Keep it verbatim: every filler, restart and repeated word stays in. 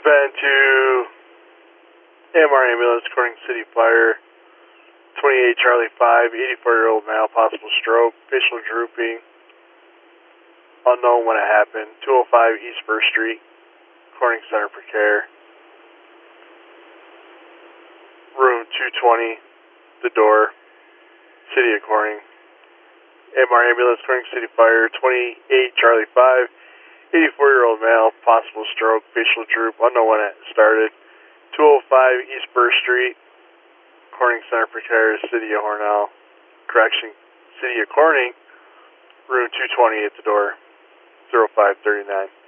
Dispatch to M R ambulance, Corning City Fire, twenty-eight Charlie five, eighty-four-year-old male, possible stroke, facial drooping, unknown when it happened, two oh five East First Street, Corning Center for Care, room two twenty, the door, City of Corning. M R ambulance, Corning City Fire, twenty-eight Charlie five, eighty-four-year-old male, possible stroke, facial droop, unknown when it started, two oh five East First Street, Corning Center for Care, City of Hornell, correction, City of Corning, room two twenty at the door, zero five three nine.